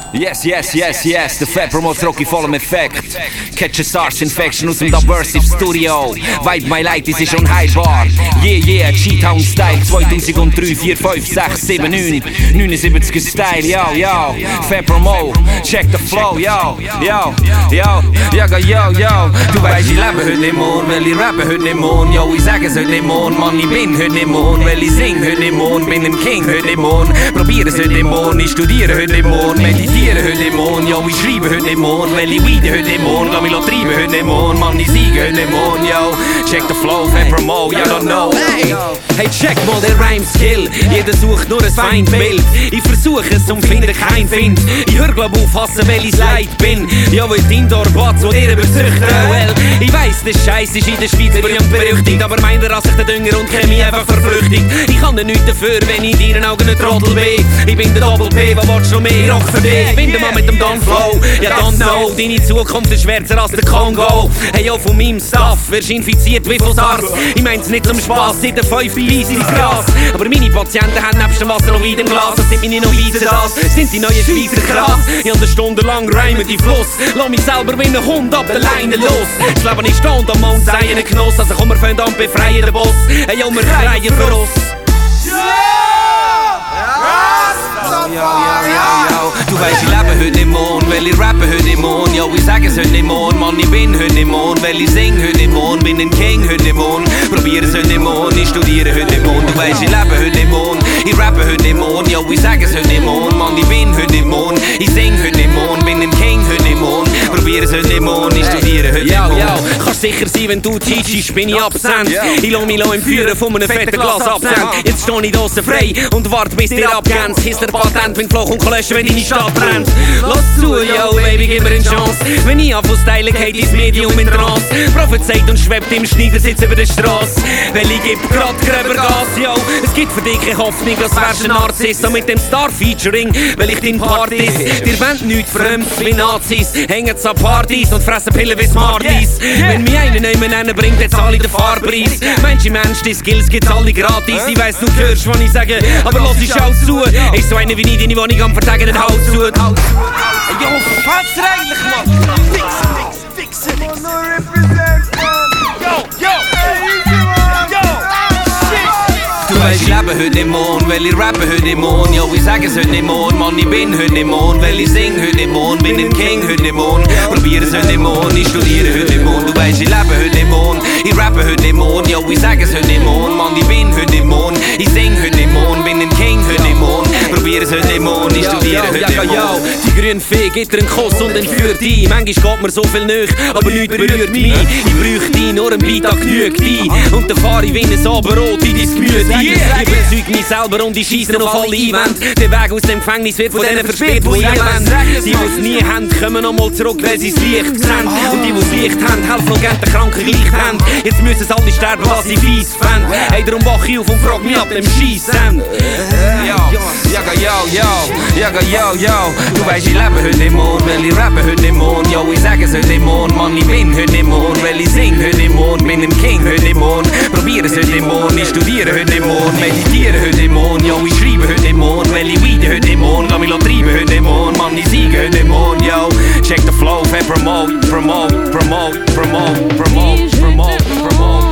Yes, yes, yes, yes, der Fab promotes Rocky voll im Effekt. Catch a SARS Infection aus dem Diversive Studio. Vibe My Light, es ist unheilbar. Yeah, yeah, G-Town Style 2003, 4, 5, 6, 7, 9 79er Style, yo, yo. Fab Promo, check the flow, yo, yo, yo, yo, yo, yo. Du weißt, ich lebe heute nicht mehr, weil ich rappe heute nicht mehr. Yo, ich sage es heute nicht mehr, Mann, ich bin heute nicht mehr. Weil ich sing heute nicht mehr, bin ein King heute nicht mehr. Probiere es heute nicht mehr, ich studiere heute nicht mehr. Meditiere heute nicht mehr, yo, ich schreibe heute nicht mehr. Weil ich weide heute nicht mehr, lass mich treiben heute nicht mehr. Mann, ich siege heute nicht mehr, yo. Check the flow, Fab Promo, you don't know. Hey, check mal den Rhyme-Skill. Jeder sucht nur ein Feindbild. Ich versuche es und finde kein Find. Ich hör glaub aufpassen, weil ich leid bin. Ja, weil die Indoor-Bots, wo ihr bezüchten. Well, ich weiss, der Scheiß ist in der Schweiz berühmt berüchtigt. Aber meint er, dass sich der Dünger und Chemie einfach verflüchtigt. Ich kann nichts dafür, wenn ich in deinen Augen ein Trottel bin. Ich bin der Doppel-P, was willst du noch mehr? Rock für dich. Ich bin der Mann mit dem Don-Flow. Ja, don't know, deine Zukunft ist schwärzer als der Kongo. Hey, yo, von meinem Stuff wirst infiziert wie von SARS. Ich mein's nicht zum Spass, seit der 5 Beweis ins Gras. Aber meine Patienten haben nebst dem Wasser noch Wein im Glas. Das sind meine Novizen, das sind die neuen Schweizer krass. Ich hab 1 Stunde lang reimen die Fluss. Lass mich selber wie ein Hund ab der Leine los. Das Leben ist stehend am Mond, sei ein Genuss. Also komm, wir fangen an, befreien den Boss. Hey, yo, wir kreien für uns. Du weißt, ich lebe heute nicht mehr, weil ich rappe heute nicht mehr. Ja, ich sage es heute nicht mehr, Mann, ich bin heute nicht mehr. Weil ich sing heute nicht mehr, bin ein King heute nicht mehr. Probiere es heute nicht mehr, ich studiere heute nicht mehr. Du weißt, ich lebe heute nicht mehr, ich rappe heute nicht mehr. Ja, ich sage es heute nicht mehr, Mann, ich bin heute nicht mehr. Ich sing heute nicht mehr, bin ein King heute nicht mehr. Probiere es heute nicht mehr, ich studiere heute nicht mehr. Kannst sicher sein, wenn du teachst, bin ich absent. Ich lass mich entführen von einem fetten Glas Absent. Jetzt steh ich draussen frei und warte bis dir abgrenzt. Hier ist der Patent, wenn Flow und löschen, wenn deine Stadt brennt. Lass zu, yo, Baby, gib mir eine Chance. Wenn ich anfange stylen, geht dein Medium in Trance. Prophezeit und schwebt im Schneidersitz über der Straße. Weil ich geb grad gröber Gas, yo. Es gibt für dich keine Hoffnung, als wärst ein Narzisst. So mit dem Star-Featuring, weil ich dein Part ist. Dir wollt nichts fremd wie Nazis. Hängen an Partys und fressen Pillen wie Smarties. Wenn mich einer nennen bringt, jetzt alle den Fahrpreis. Mensch, die Skills gibt's alle gratis. Ich weiss, du hörst, was ich sage, aber lass ich auch zu. Ist so einer wie ich, deine Wohnung am Vertagen nicht Haus zu. Jo, was eigentlich, Mann? Fix it. Yo. Du weißt, ich lebe heute nicht mehr, weil ich rappe heute nicht mehr. Ja, ich sage es heute nicht mehr, Mann, ich bin heute nicht mehr. Weil ich sing heute nicht mehr, bin ein King heute nicht mehr. Probiere es heute nicht mehr, ich studiere heute nicht mehr. Du weißt, ich lebe heute nicht mehr, ich rappe heute nicht mehr. Ja, ich sage es heute nicht mehr, Mann, ich bin heute nicht mehr. Ich sing heute nicht mehr, bin ein King heute nicht mehr. Probiere es heute nicht mehr, ich studiere heute nicht mehr. Die grüne Fee gibt dir einen Kuss und entführt dich. Manchmal geht mir so viel näher, aber nichts berührt mich. Ich bräuchte dich, nur ein Beat, genügt dich. Und dann fahre ich wie ein Saberrot in dein Gemüse. Ich überzeug mich selber und ich scheisse auf alle Einwände. Der Weg aus dem Gefängnis wird von denen verspielt, die ich einwende. Die, die es nie haben, kommen noch mal zurück, weil sie das Licht sehen. Und die, die das Licht haben, helfen noch gerne den Kranken gleich haben. Jetzt müssen alle sterben, was sie fies fänden. Hey, darum wach ich auf und frag mich ab dem Schiessen. Yo. Du weißt, ich lebe heute nicht mehr, weil ich rappe heute nicht mehr. Yo, ich sage es heute nicht mehr, Mann, ich bin heute nicht mehr. Weil ich sing heute nicht mehr, bin ein King heute nicht mehr. Probiere es heute nicht mehr, ich studiere heute nicht mehr. Meditiere heute nicht mehr, yo, ich schreibe heute nicht mehr. Weil ich weide heute nicht mehr, lass mich treiben heute nicht mehr. Mann, ich siege heute nicht mehr, yo. Check the flow, Fab Promote.